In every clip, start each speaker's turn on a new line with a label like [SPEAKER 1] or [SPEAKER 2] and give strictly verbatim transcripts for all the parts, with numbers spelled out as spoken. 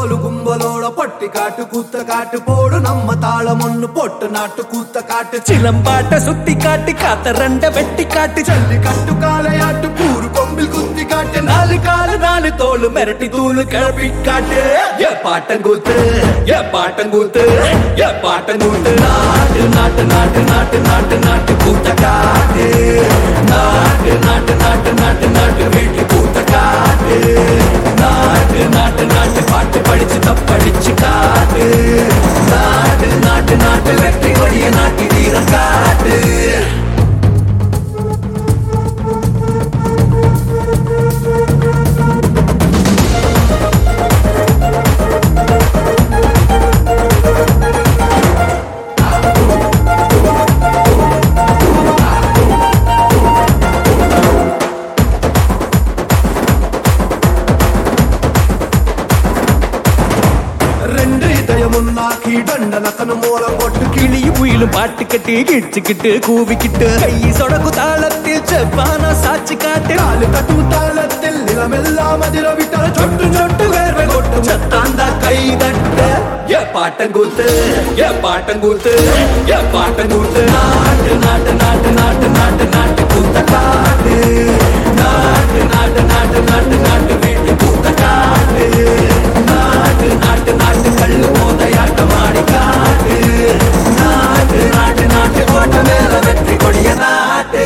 [SPEAKER 1] கோலு கும்பலோட பொட்டி காட்டு கூத்த காட்டு போடு நம்ம தாளம் ஒண்ணு போட்டு நாட்டு கூத்த காட்டு
[SPEAKER 2] சிலம்பாட்ட சுத்தி காட்டு காத்த ரெண்ட வெட்டி காட்டு
[SPEAKER 1] ஜல்லி கட்டு காலையாட்டு கூறு கொம்பில் குத்தி காட்டு
[SPEAKER 2] நாலு காலு நாலு தோளு மிரட்டி தூளு கிளப்பி காட்டு ஏ பாட்டங்கூத்து ஏ பாட்டங்கூத்து ஏ பாட்டங்கூத்து நாட்டு நாட்டு நாட்டு நாட்டு நாட்டு நாட்டு கூத்த காட்டு நாட்டு நாட்டு நாட்டு நாட்டு நாட்டு வீட்டு கூத்த காட்டு நாட்டு நாட்டு நாட்டு பாட்டு படிச்சு தப்படிச்சு காட்டு நாட்டு நாட்டு நாட்டு வெற்றி கொடிய நாட்டி வீரம் காட்டு
[SPEAKER 1] முன்னாக்கி தண்டனக்கனு மூலம் போட்டு
[SPEAKER 2] கிளியும் புயிலும் பாட்டு கட்டி கிடிச்சுக்கிட்டு கூவிக்கிட்டு கை சொடக்கு தாளத்தில் செவ்வான சாட்சி காட்டு
[SPEAKER 1] நாலு கட்டு தாளத்தில் நிலமெல்லாம் அதிர விட்டால சொட்டு சொட்டு வேர்வை கொட்டு
[SPEAKER 2] சத்தாந்தா கை தட்ட ஏ பாட்டங்கூத்து ஏ பாட்டங்கூத்து ஏ பாட்டங்கூத்து நாட்டு நாட்டு நாட்டு நாட்டு நாட்டு நாட்டு கூத்த காட்டு நாட்டு நாட்டு நாட்டு நாட்டு நாட்டு வீட்டு கூத்த காட்டு நாட்டு நாட்டு நாட்டு கல்லு மோதையாட்டம் ஆடி காட்டு நாட்டு நாட்டு நாட்டு கோட்டை மேல வெற்றி கொடிய நாட்டு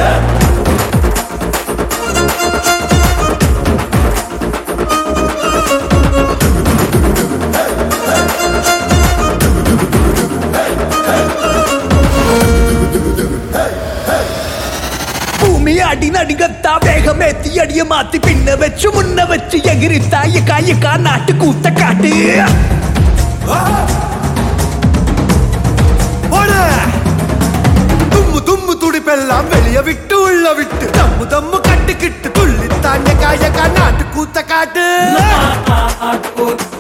[SPEAKER 2] அடி நடிகத்தா வேகமேத்தி அடிய மாத்தி பின்ன வச்சு முன்ன வச்சு எகிரித்தா எக்கா எக்கா நாட்டு கூத்த காட்டு
[SPEAKER 1] தும்மு தும்மு துடிப்பெல்லாம் வெளிய விட்டு உள்ள விட்டு தம்மு தம்மு கட்டுக்கிட்டு துள்ளி தாண்ட காயக்கா நாட்டு கூத்த காட்டு